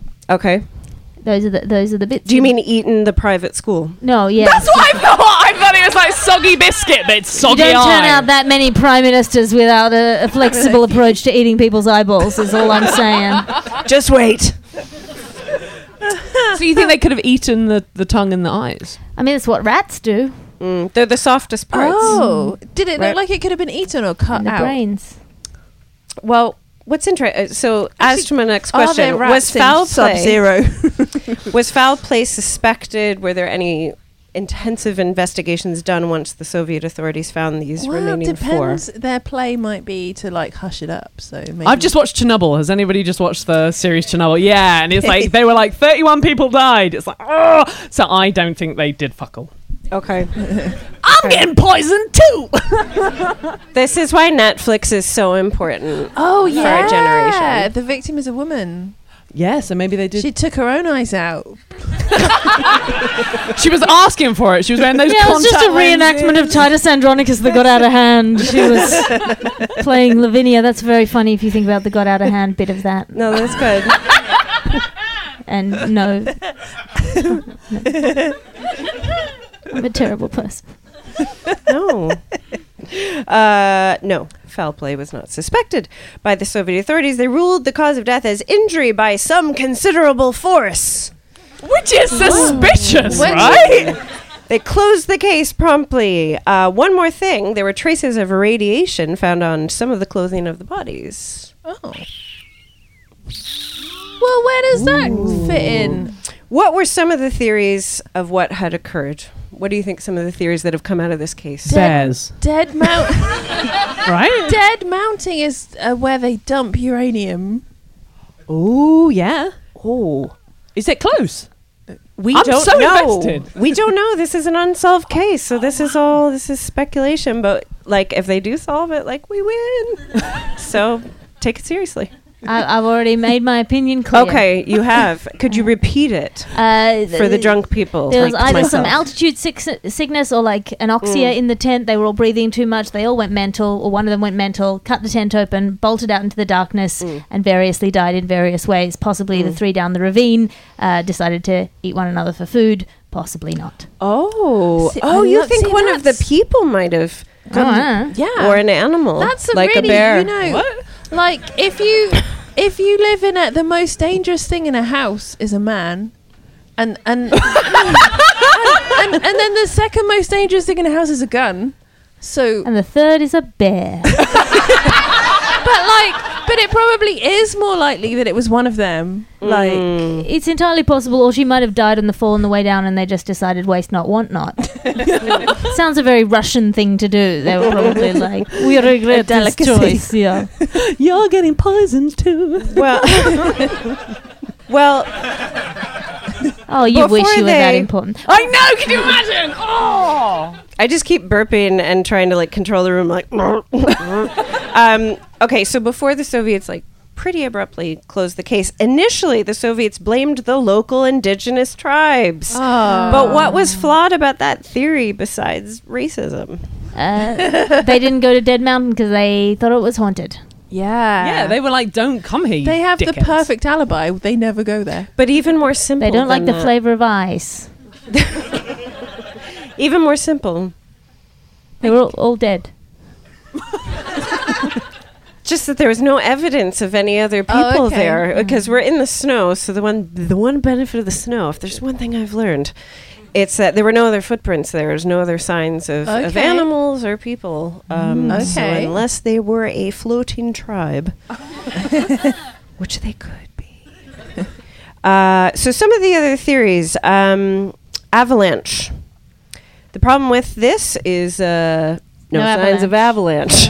Okay. Those are the bits. Do you mean Eton, the private school? No, yeah. That's what I thought. I thought think it's like soggy biscuit, but it's You soggy don't turn eye. out that many prime ministers without a flexible approach to eating people's eyeballs, is all I'm saying. Just wait. So you think they could have eaten the tongue and the eyes? I mean, it's what rats do. They're the softest parts. Oh, did it Right. look like it could have been eaten or cut And the out? brains. Well, what's interesting? So, as to my next Are question, there was rats in foul play Sub-Zero? was foul play suspected? Were there any intensive investigations done once the Soviet authorities found these remaining four? depends. Their play might be to like hush it up. So maybe I've just watched Chernobyl. Has anybody just watched the series Chernobyl? Yeah, and it's like they were like 31 people died. It's like, oh, so I don't think they did fuck all. Okay. I'm getting poisoned too. This is why Netflix is so important. Oh for our generation. The victim is a woman. Yeah, so maybe they did. She took her own eyes out. She was asking for it. She was wearing those Yeah, it was just a contact reenactment of lenses. Titus Andronicus that got out of hand. She was playing Lavinia. That's very funny if you think about the got out of hand bit of that. No, that's good. And no. I'm a terrible person. No. No, foul play was not suspected by the Soviet authorities. They ruled the cause of death as injury by some considerable force. Which is suspicious, Which- right? They closed the case promptly. One more thing, there were traces of radiation found on some of the clothing of the bodies. Oh. Well, where does that fit in? What were some of the theories of what had occurred? What do you think some of the theories that have come out of this case? Bears. Dead mount. Right? Dead mounting is where they dump uranium. Oh, yeah. Oh. Is it close? We I'm don't so know. invested. We don't know. This is an unsolved case, so this is speculation. But like, if they do solve it, like we win. So take it seriously. I've already made my opinion clear. Okay, you have. Could you repeat it for the drunk people? There was like either myself? some altitude sickness or like anoxia in the tent. They were all breathing too much. They all went mental, or one of them went mental, cut the tent open, bolted out into the darkness, and variously died in various ways. Possibly the three down the ravine decided to eat one another for food. Possibly not. Oh, See, you think one of the people might have come Yeah. or an animal, That's a like really, a bear. you know, like if you live in the most dangerous thing in a house is a man, and and then the second most dangerous thing in a house is a gun. So, And the third is a bear. but it probably is more likely that it was one of them. Like, It's entirely possible, or she might have died on the fall on the way down, and they just decided waste not, want not. Sounds a very Russian thing to do. They were probably like, we regret this delicacy. choice. Yeah. You're getting poisoned too. Well, Oh, you wish Before you were that they- important. I know, can you imagine? Oh! I just keep burping and trying to like control the room, like. Okay, so before the Soviets like pretty abruptly closed the case, initially the Soviets blamed the local indigenous tribes. But what was flawed about that theory besides racism? They didn't go to Dead Mountain because they thought it was haunted. Yeah, they were like, don't come here. they have the dickheads. perfect alibi. They never go there. But even more simple. They don't like than the that. flavor of ice. Even more simple. They were all dead. Just that there was no evidence of any other people okay. there because we're in the snow. So the one benefit of the snow, if there's one thing I've learned, it's that there were no other footprints there. There's no other signs of Okay. animals or people. So Okay. unless they were a floating tribe, which they could be. So some of the other theories, avalanche. The problem with this is no signs of avalanche.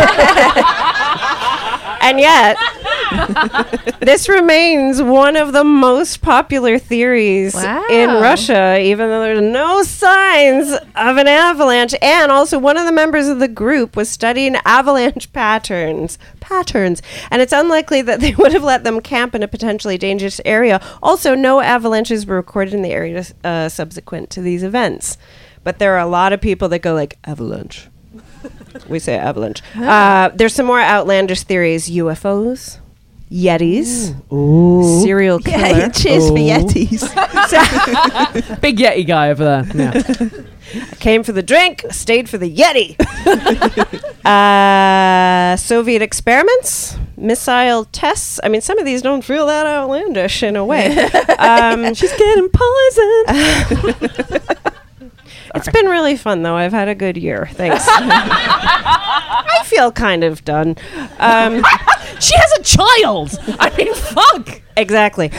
And yet, this remains one of the most popular theories in Russia, even though there's no signs of an avalanche. And also, one of the members of the group was studying avalanche patterns. And it's unlikely that they would have let them camp in a potentially dangerous area. Also, no avalanches were recorded in the area subsequent to these events. But there are a lot of people that go like, avalanche. We say avalanche. There's some more outlandish theories. UFOs, Yetis, serial killer. Yeah, cheers for Yetis. Big Yeti guy over there. Yeah. I came for the drink, stayed for the Yeti. Soviet experiments, missile tests. I mean, some of these don't feel that outlandish in a way. She's getting poisoned. It's been really fun, though. I've had a good year. Thanks. I feel kind of done. She has a child. I mean, fuck. Exactly.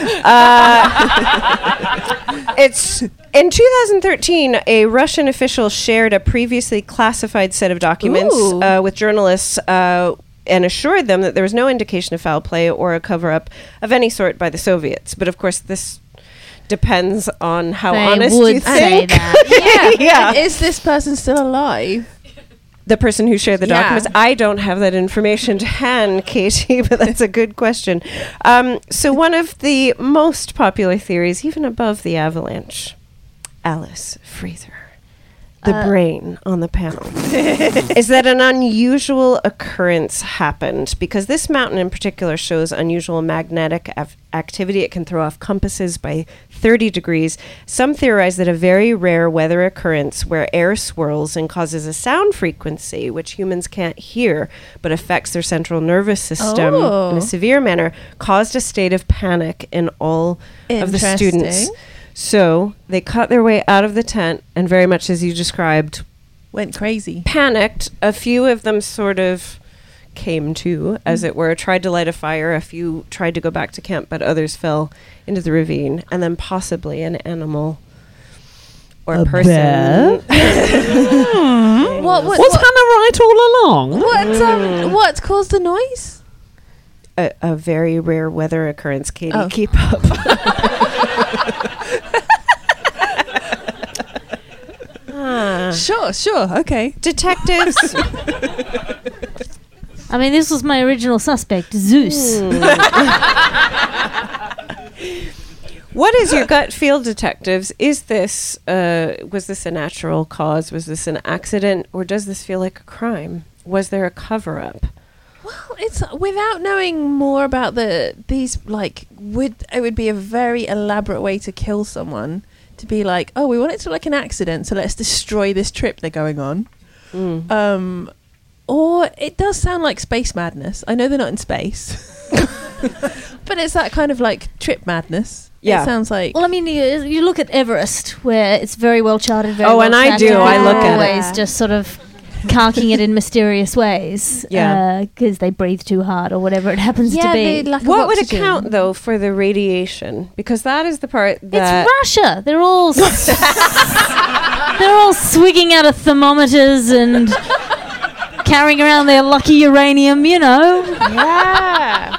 It's in 2013, a Russian official shared a previously classified set of documents with journalists and assured them that there was no indication of foul play or a cover-up of any sort by the Soviets. But of course, this depends on how honest you think. Yeah. Is this person still alive? The person who shared the documents. I don't have that information to hand, Katie, but that's a good question. So one of the most popular theories, even above the avalanche, Alice Freezer, the brain on the panel, is that an unusual occurrence happened because this mountain in particular shows unusual magnetic activity. It can throw off compasses by 30 degrees. Some theorize that a very rare weather occurrence where air swirls and causes a sound frequency which humans can't hear but affects their central nervous system in a severe manner caused a state of panic in all of the students. So they cut their way out of the tent and very much as you described, went crazy. Panicked. A few of them sort of came to, as it were, tried to light a fire. A few tried to go back to camp, but others fell into the ravine. And then possibly an animal or a person. Was Hannah right all along? What caused the noise? A very rare weather occurrence, Katie. Keep up. Sure, okay. Detectives. I mean, this was my original suspect, Zeus. What is your gut feel, detectives? Is this, was this a natural cause? Was this an accident? Or does this feel like a crime? Was there a cover-up? Well, it's without knowing more about these, like, it would be a very elaborate way to kill someone. To be like, oh, we want it to look like an accident, so let's destroy this trip they're going on. Or it does sound like space madness. I know they're not in space. But it's that kind of like trip madness. Yeah. It sounds like... Well, I mean, you look at Everest, where it's very well charted, very and I do. I look at it. Always just sort of carking it in mysterious ways. Yeah. Because they breathe too hard or whatever it happens to be. What would account, though, for the radiation? Because that is the part that... It's Russia. They're all... they're all swigging out of thermometers and carrying around their lucky uranium, you know. Yeah.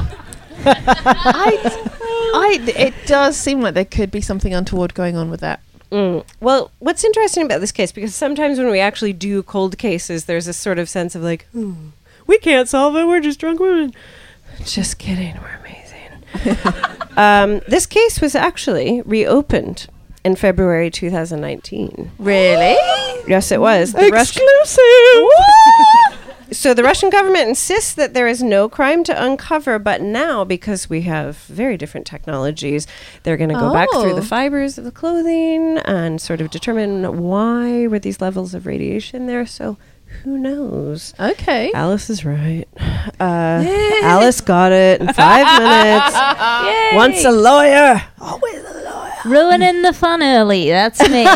It does seem like there could be something untoward going on with that. Well, what's interesting about this case, because sometimes when we actually do cold cases, there's a sort of sense of like, we can't solve it, we're just drunk women. Just kidding, we're amazing. This case was actually reopened in February 2019. Really? Yes, it was. Exclusive! So the Russian government insists that there is no crime to uncover, but now, because we have very different technologies, they're going to go back through the fibers of the clothing and sort of determine why were these levels of radiation there. So who knows? Okay. Alice is right. Alice got it in 5 minutes. Yay. Once a lawyer, always a lawyer. Ruining the fun early. That's me.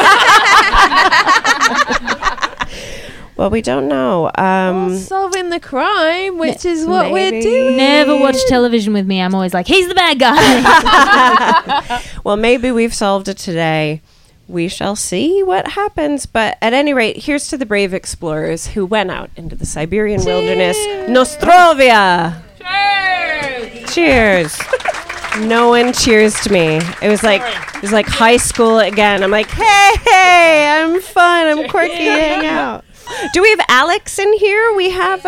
Well, we don't know. Solving the crime, which is what we're doing. Never watch television with me. I'm always like, he's the bad guy. Well, maybe we've solved it today. We shall see what happens. But at any rate, here's to the brave explorers who went out into the Siberian wilderness. Nostrovia! Cheers! Cheers! No one cheers to me. It was like high school again. I'm like, hey, I'm fun. I'm quirky. Hang out. Do we have Alex in here? We have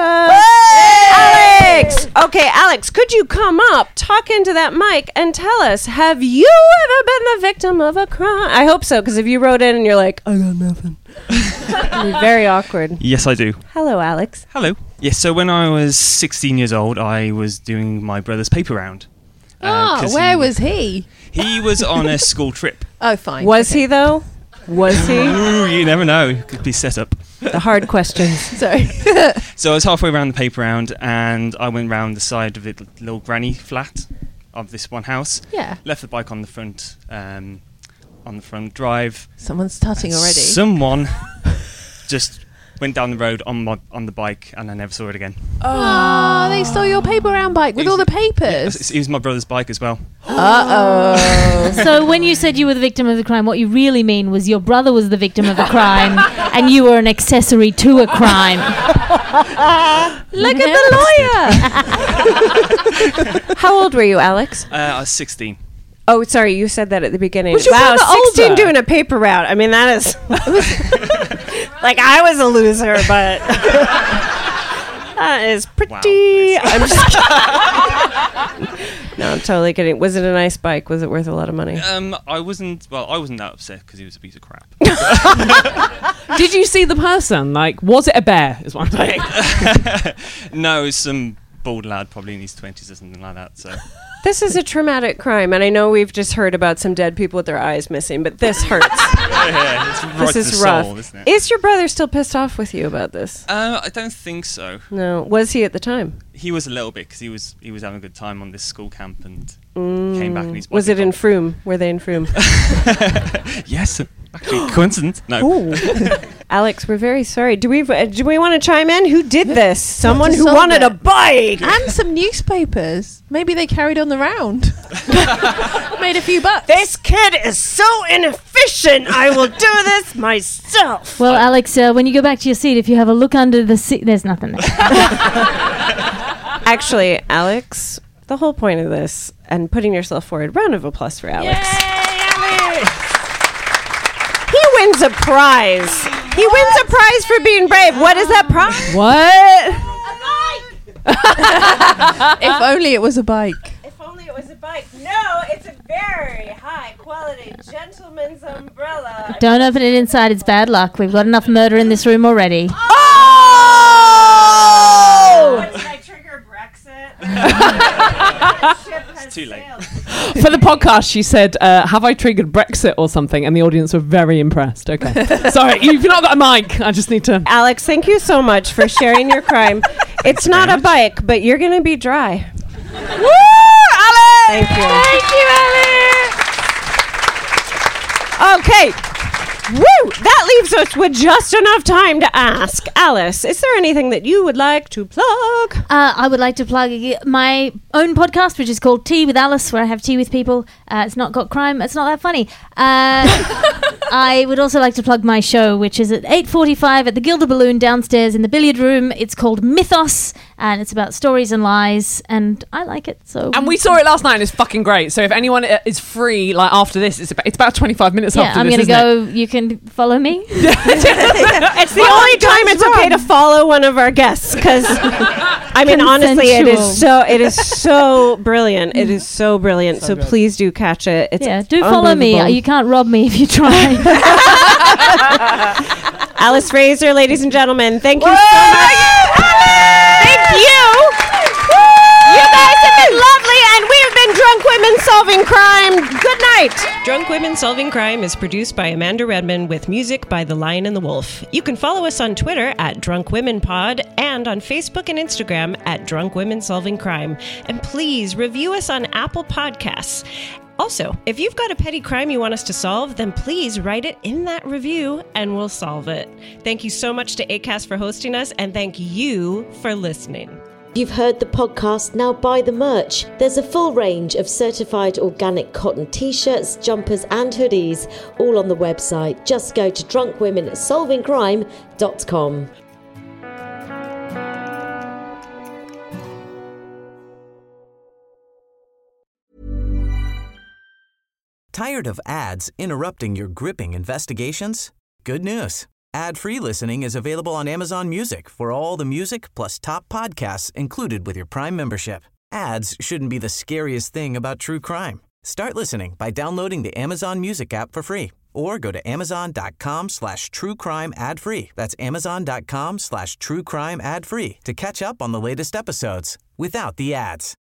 Alex. Okay, Alex, could you come up, talk into that mic, and tell us, have you ever been the victim of a crime? I hope so, because if you wrote in and you're like, I got nothing. It'd be very awkward. Yes, I do. Hello, Alex. Hello. Yes, so when I was 16 years old, I was doing my brother's paper round. Where was he? He was on a school trip. Oh, fine. Was he, though? Was he? Ooh, you never know. It could be set up. The hard questions. Sorry. So I was halfway around the paper round, and I went round the side of the little granny flat of this one house. Yeah. Left the bike on the front drive. Someone's tutting already. Someone just went down the road on the bike, and I never saw it again. Oh, they stole your paper round bike with all the papers. It was my brother's bike as well. Uh-oh. So when you said you were the victim of the crime, what you really mean was your brother was the victim of the crime and you were an accessory to a crime. Look at the lawyer. How old were you, Alex? I was 16. Oh, sorry, you said that at the beginning. Was your Wow, brother 16 older? doing a paper route. I mean, that is... like, I was a loser, but... that is pretty... Wow, I'm just No, I'm totally kidding. Was it a nice bike? Was it worth a lot of money? I wasn't that upset because he was a piece of crap. Did you see the person? Like, was it a bear? Is what I'm saying. No, it was some bald lad, probably in his 20s or something like that. So This is a traumatic crime, and I know we've just heard about some dead people with their eyes missing, but this hurts. yeah, it's right This to is the rough. soul, isn't it? Is your brother still pissed off with you about this? I don't think so. No. Was he at the time? He was a little bit because he was having a good time on this school camp and came back and he's Was it in Frome? Were they in Frome? Yes. Actually, coincidence? No. Alex, we're very sorry. Do we want to chime in? Who did this? Someone who solve wanted it. a bike. And some newspapers. Maybe they carried on the round. Made a few bucks. This kid is so inefficient. I will do this myself. Well, Alex, when you go back to your seat, if you have a look under the seat, there's nothing there. Actually, Alex, the whole point of this, and putting yourself forward, round of applause for Alex. He wins a prize. He wins a prize for being brave. What is that prize? What? If only it was a bike. If only it was a bike. No, it's a very high quality gentleman's umbrella. Don't open it inside, it's bad luck. We've got enough murder in this room already. Oh! Did I trigger Brexit? It's too late. For the podcast, she said, have I triggered Brexit or something? And the audience were very impressed. Okay. Sorry, you've not got a mic. I just need to... Alex, thank you so much for sharing your crime. It's not a bike, but you're going to be dry. Woo! Alex! Thank you. Thank you, Alex! Okay. Woo! That leaves us with just enough time to ask. Alice, is there anything that you would like to plug? I would like to plug my own podcast, which is called Tea with Alice, where I have tea with people. It's not got crime. It's not that funny. I would also like to plug my show, which is at 8:45 at the Gilder Balloon downstairs in the billiard room. It's called Mythos, and it's about stories and lies, and I like it. So. And we saw it last night, and it's fucking great. So if anyone is free, like after this, it's about 25 minutes after I'm this, going to isn't go. You can follow me. It's the only time it's okay to follow one of our guests, because I mean, honestly, it is so brilliant. It is so brilliant. So please do catch it. It's do follow me. unbelievable. You can't rob me if you try. Alice Fraser, ladies and gentlemen, thank you so much. Thank you. You guys have been lovely, and we have been Drunk Women Solving Crime. Good night. Drunk Women Solving Crime is produced by Amanda Redmond with music by The Lion and the Wolf. You can follow us on Twitter at Drunk Women Pod and on Facebook and Instagram at Drunk Women Solving Crime. And please review us on Apple Podcasts. Also, if you've got a petty crime you want us to solve, then please write it in that review and we'll solve it. Thank you so much to Acast for hosting us, and thank you for listening. You've heard the podcast, now buy the merch. There's a full range of certified organic cotton t-shirts, jumpers and hoodies, all on the website. Just go to drunkwomensolvingcrime.com. Tired of ads interrupting your gripping investigations? Good news. Ad-free listening is available on Amazon Music for all the music plus top podcasts included with your Prime membership. Ads shouldn't be the scariest thing about true crime. Start listening by downloading the Amazon Music app for free or go to amazon.com/truecrime ad-free. That's amazon.com/truecrime ad-free to catch up on the latest episodes without the ads.